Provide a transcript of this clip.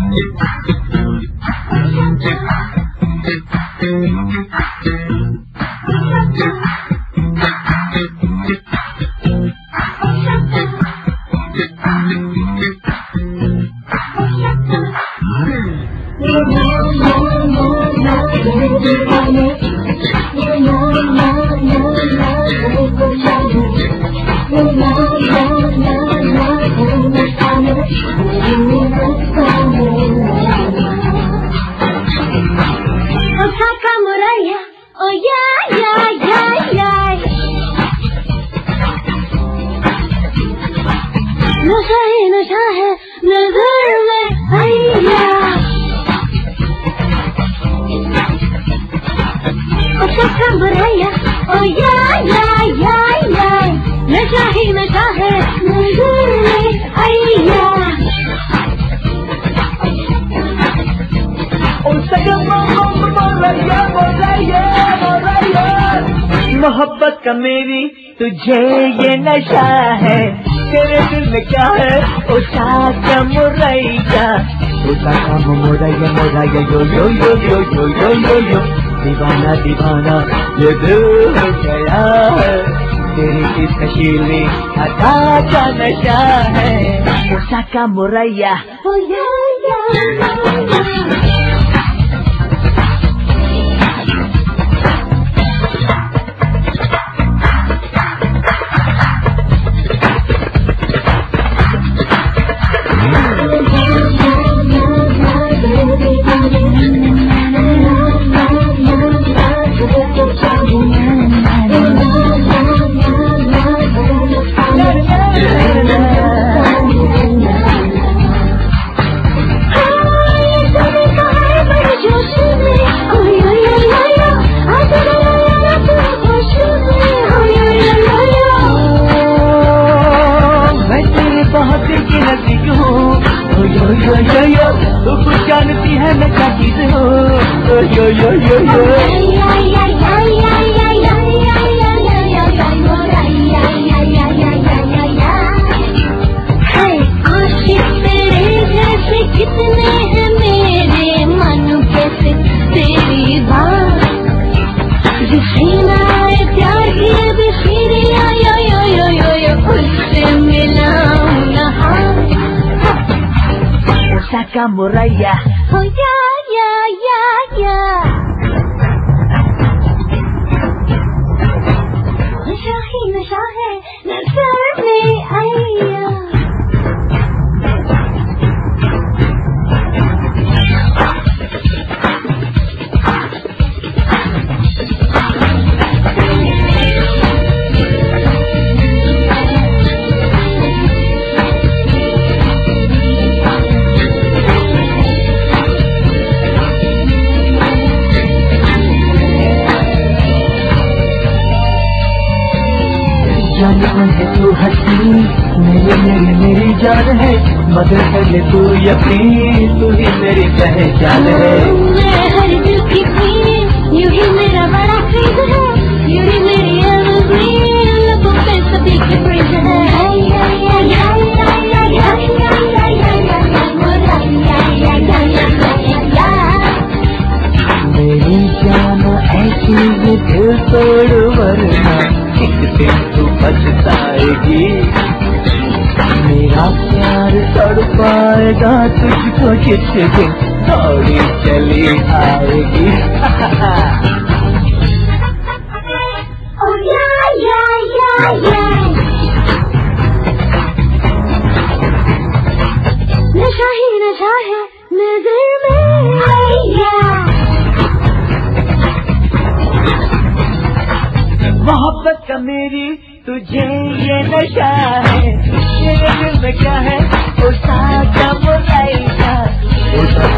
नशा ही नशा है नजर में हैया, अच्छा बुराया ओ या नशा ही नशा है नजर में हैया। मोहब्बत का मेरी तुझे ये नशा है, तेरे दिल में क्या है उसा का मुरैया, उसा का मुरैया मुरैया यो यो यो यो यो यो यो यो, दीवाना दीवाना ये दिल हो गया है, तेरी इस नशीली अदा का नशा है, उसा का मुरैया ओ या तो कुछ जानती है मैं क्या चीज हूँ यो यो यो यो आशिक तेरे जैसे कितने हैं मेरे मन पे से तेरी बात जिसना प्यार की बिखरी यो यो यो यो यो उससे मिलाऊं ना का मुरैया oh या नशा ही नशा है नजर में हैया। जान है तू हंसी मेरी जान है, मगर कर ले तू यकीन तू ही मेरी पहचान है। मैं हर दिल की queen, यूं ही मेरा बड़ा क्रेज है, यूं ही मेरी evergreen, लोगों पे सभी की praise है। मेरी जान ऐसी ये दिल तोड़ वरना एक दिन तू पछताएगी, मेरा प्यार तड़पाएगा तुझको किस दिन थोड़ी चली आएगी। oh या नशा ही नशा है नजर में हैया। मोहब्बत का मेरी तुझे ये नशा है, तेरे दिल में क्या है वो साथ